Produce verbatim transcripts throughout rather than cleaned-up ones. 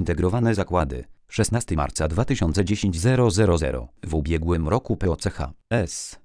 Zintegrowane zakłady. szesnastego marca dwa tysiące dziesiątego W ubiegłym roku P O C H S.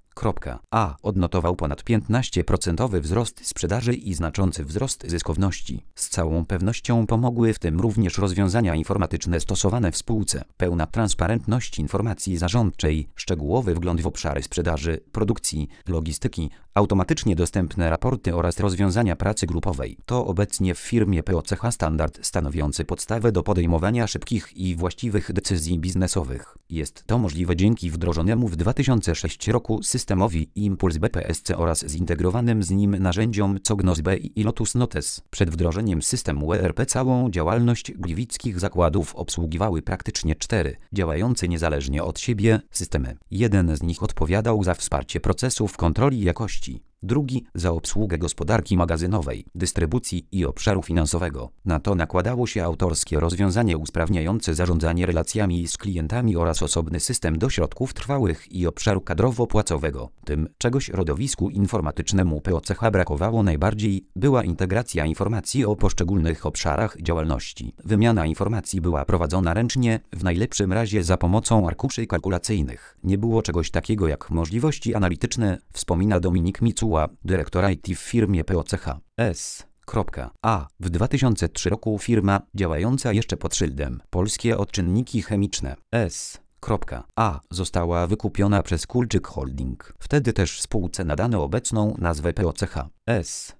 A odnotował ponad piętnaście procent wzrost sprzedaży i znaczący wzrost zyskowności. Z całą pewnością pomogły w tym również rozwiązania informatyczne stosowane w spółce. Pełna transparentność informacji zarządczej, szczegółowy wgląd w obszary sprzedaży, produkcji, logistyki, automatycznie dostępne raporty oraz rozwiązania pracy grupowej. To obecnie w firmie P O C H standard stanowiący podstawę do podejmowania szybkich i właściwych decyzji biznesowych. Jest to możliwe dzięki wdrożonemu w dwa tysiące szóstym roku systemowi Impuls B P S C oraz zintegrowanym z nim narzędziom Cognos B i Lotus Notes. Przed wdrożeniem systemu E R P całą działalność gliwickich zakładów obsługiwały praktycznie cztery, działające niezależnie od siebie, systemy. Jeden z nich odpowiadał za wsparcie procesów kontroli jakości, drugi za obsługę gospodarki magazynowej, dystrybucji i obszaru finansowego. Na to nakładało się autorskie rozwiązanie usprawniające zarządzanie relacjami z klientami oraz osobny system do środków trwałych i obszaru kadrowo-płacowego. Tym, czego środowisku informatycznemu P O C H brakowało najbardziej, była integracja informacji o poszczególnych obszarach działalności. Wymiana informacji była prowadzona ręcznie, w najlepszym razie za pomocą arkuszy kalkulacyjnych. Nie było czegoś takiego jak możliwości analityczne, wspomina Dominik Micuła, dyrektor I T w firmie P O C H S. A. W dwa tysiące trzecim roku firma, działająca jeszcze pod szyldem Polskie Odczynniki Chemiczne S. A. została wykupiona przez Kulczyk Holding. Wtedy też spółce nadano obecną nazwę P O C H S.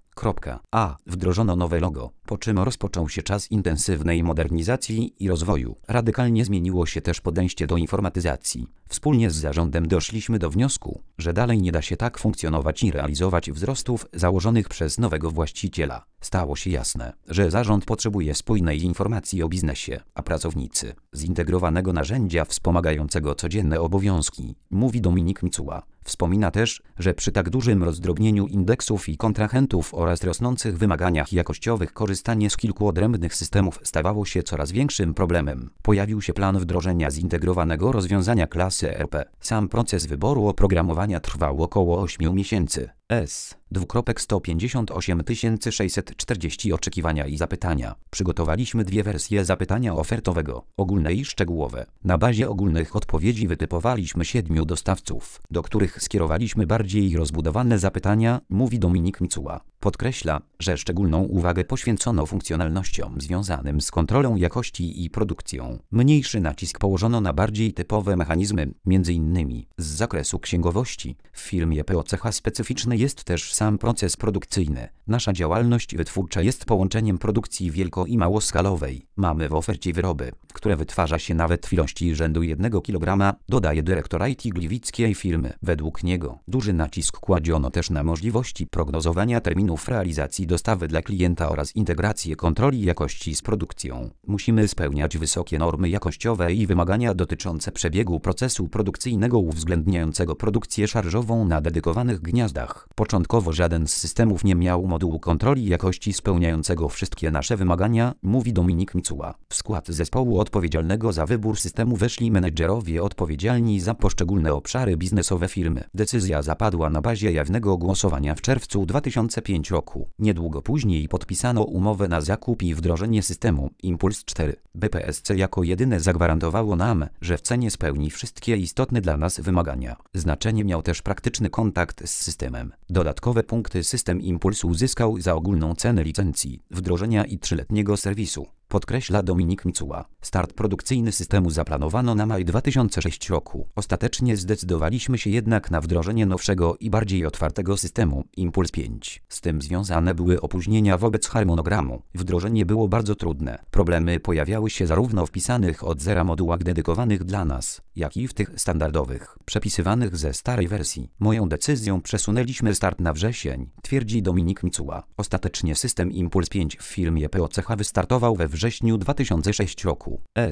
A. Wdrożono nowe logo, po czym rozpoczął się czas intensywnej modernizacji i rozwoju. Radykalnie zmieniło się też podejście do informatyzacji. Wspólnie z zarządem doszliśmy do wniosku, że dalej nie da się tak funkcjonować i realizować wzrostów założonych przez nowego właściciela. Stało się jasne, że zarząd potrzebuje spójnej informacji o biznesie, a pracownicy zintegrowanego narzędzia wspomagającego codzienne obowiązki, mówi Dominik Micuła. Wspomina też, że przy tak dużym rozdrobnieniu indeksów i kontrahentów oraz rosnących wymaganiach jakościowych korzystanie z kilku odrębnych systemów stawało się coraz większym problemem. Pojawił się plan wdrożenia zintegrowanego rozwiązania klasy E R P. Sam proces wyboru oprogramowania trwał około ośmiu miesięcy. S. sto pięćdziesiąt osiem tysięcy sześćset czterdzieści oczekiwania i zapytania. Przygotowaliśmy dwie wersje zapytania ofertowego, ogólne i szczegółowe. Na bazie ogólnych odpowiedzi wytypowaliśmy siedmiu dostawców, do których skierowaliśmy bardziej rozbudowane zapytania, mówi Dominik Micuła. Podkreśla, że szczególną uwagę poświęcono funkcjonalnościom związanym z kontrolą jakości i produkcją. Mniejszy nacisk położono na bardziej typowe mechanizmy, między innymi z zakresu księgowości. W firmie P O C H specyficzny jest też sam proces produkcyjny. Nasza działalność wytwórcza jest połączeniem produkcji wielko- i małoskalowej. Mamy w ofercie wyroby, które wytwarza się nawet w ilości rzędu jednego kilograma, dodaje dyrektor I T gliwickiej firmy. Według niego duży nacisk kładziono też na możliwości prognozowania terminów realizacji dostawy dla klienta oraz integrację kontroli jakości z produkcją. Musimy spełniać wysokie normy jakościowe i wymagania dotyczące przebiegu procesu produkcyjnego uwzględniającego produkcję szarżową na dedykowanych gniazdach. Początkowo żaden z systemów nie miał modułu kontroli jakości spełniającego wszystkie nasze wymagania, mówi Dominik Micuła. W skład zespołu odpowiedzialnego za wybór systemu weszli menedżerowie odpowiedzialni za poszczególne obszary biznesowe firmy. Decyzja zapadła na bazie jawnego głosowania w czerwcu dwa tysiące piątego roku. Niedługo później podpisano umowę na zakup i wdrożenie systemu Impuls cztery. B P S C jako jedyne zagwarantowało nam, że w cenie spełni wszystkie istotne dla nas wymagania. Znaczenie miał też praktyczny kontakt z systemem. Dodatkowe punkty system Impuls uzyskał za ogólną cenę licencji, wdrożenia i trzyletniego serwisu. Podkreśla Dominik Micuła. Start produkcyjny systemu zaplanowano na maj dwa tysiące szóstego roku. Ostatecznie zdecydowaliśmy się jednak na wdrożenie nowszego i bardziej otwartego systemu Impuls pięć. Z tym związane były opóźnienia wobec harmonogramu. Wdrożenie było bardzo trudne. Problemy pojawiały się zarówno w pisanych od zera modułach dedykowanych dla nas, jak i w tych standardowych, przepisywanych ze starej wersji. Moją decyzją przesunęliśmy start na wrzesień, twierdzi Dominik Micuła. Ostatecznie system Impuls pięć w firmie P O C H wystartował we wrześniu dwa tysiące szóstego roku. S.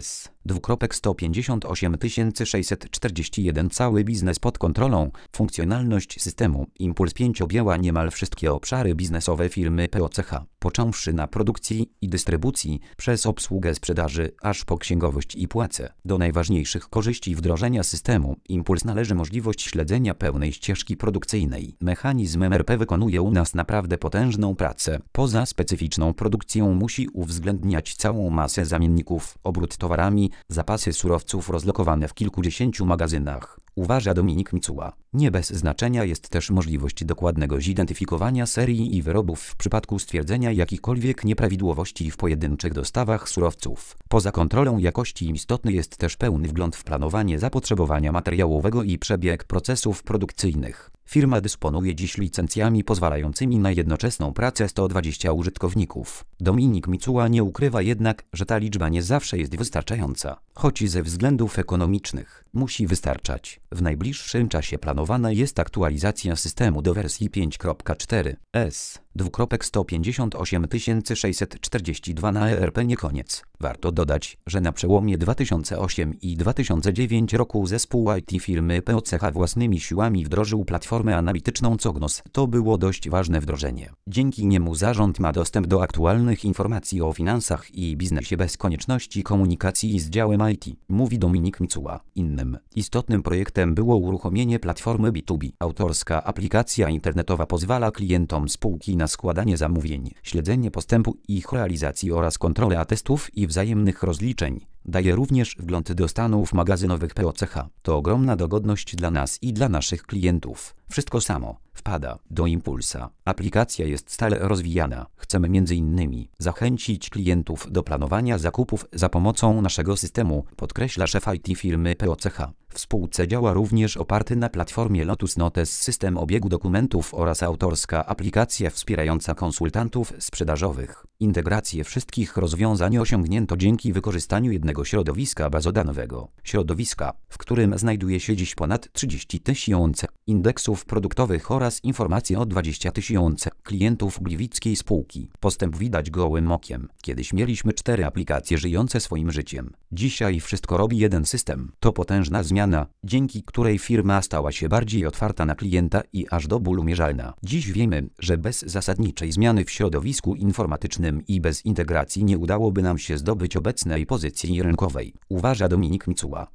dwukropek sto pięćdziesiąt osiem tysięcy sześćset czterdzieści jeden Cały biznes pod kontrolą. Funkcjonalność systemu Impuls pięć objęła niemal wszystkie obszary biznesowe firmy P O C H, począwszy na produkcji i dystrybucji, przez obsługę sprzedaży, aż po księgowość i płace. Do najważniejszych korzyści wdrożenia systemu Impuls należy możliwość śledzenia pełnej ścieżki produkcyjnej. Mechanizm M R P wykonuje u nas naprawdę potężną pracę. Poza specyficzną produkcją musi uwzględniać całą masę zamienników, obrót towarami, zapasy surowców rozlokowane w kilkudziesięciu magazynach, uważa Dominik Micuła. Nie bez znaczenia jest też możliwość dokładnego zidentyfikowania serii i wyrobów w przypadku stwierdzenia jakichkolwiek nieprawidłowości w pojedynczych dostawach surowców. Poza kontrolą jakości istotny jest też pełny wgląd w planowanie zapotrzebowania materiałowego i przebieg procesów produkcyjnych. Firma dysponuje dziś licencjami pozwalającymi na jednoczesną pracę sto dwudziestu użytkowników. Dominik Micuła nie ukrywa jednak, że ta liczba nie zawsze jest wystarczająca. Choć ze względów ekonomicznych musi wystarczać. W najbliższym czasie planowana jest aktualizacja systemu do wersji pięć kropka cztery S. dwukropek sto pięćdziesiąt osiem tysięcy sześćset czterdzieści dwa na E R P nie koniec. Warto dodać, że na przełomie dwa tysiące ósmego i dwa tysiące dziewiątego roku zespół I T firmy P O C H własnymi siłami wdrożył platformę analityczną Cognos. To było dość ważne wdrożenie. Dzięki niemu zarząd ma dostęp do aktualnych informacji o finansach i biznesie bez konieczności komunikacji z działem I T, mówi Dominik Micuła. Innym istotnym projektem było uruchomienie platformy B dwa B. Autorska aplikacja internetowa pozwala klientom spółki na składanie zamówień, śledzenie postępu ich realizacji oraz kontrolę atestów i wzajemnych rozliczeń. Daje również wgląd do stanów magazynowych P O C H. To ogromna dogodność dla nas i dla naszych klientów. Wszystko samo wpada do Impulsa. Aplikacja jest stale rozwijana. Chcemy między innymi zachęcić klientów do planowania zakupów za pomocą naszego systemu, podkreśla szef I T firmy P O C H. W spółce działa również oparty na platformie Lotus Notes system obiegu dokumentów oraz autorska aplikacja wspierająca konsultantów sprzedażowych. Integrację wszystkich rozwiązań osiągnięto dzięki wykorzystaniu jednego środowiska bazodanowego. Środowiska, w którym znajduje się dziś ponad trzydzieści tysięcy indeksów produktowych oraz informacje o dwudziestu tysiącach klientów gliwickiej spółki. Postęp widać gołym okiem. Kiedyś mieliśmy cztery aplikacje żyjące swoim życiem. Dzisiaj wszystko robi jeden system. To potężna zmiana, dzięki której firma stała się bardziej otwarta na klienta i aż do bólu mierzalna. Dziś wiemy, że bez zasadniczej zmiany w środowisku informatycznym i bez integracji nie udałoby nam się zdobyć obecnej pozycji rynkowej, uważa Dominik Micuła.